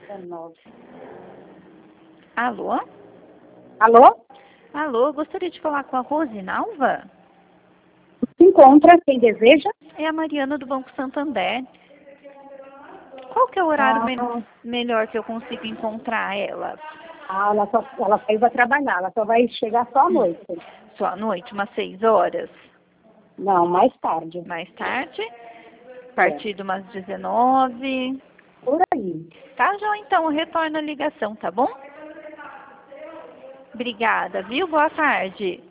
19. Alô? Alô? Alô, gostaria de falar com a Rosinalva? Se encontra, quem deseja? É a Mariana do Banco Santander. Qual que é o horário melhor que eu consigo encontrar ela? Ela saiu para trabalhar, ela só vai chegar só à noite. Só à noite, umas 6 horas? Não, mais tarde. Mais tarde? A partir de umas 19? Por aí. Tá, João, então eu retorno a ligação, tá bom? Obrigada, viu? Boa tarde.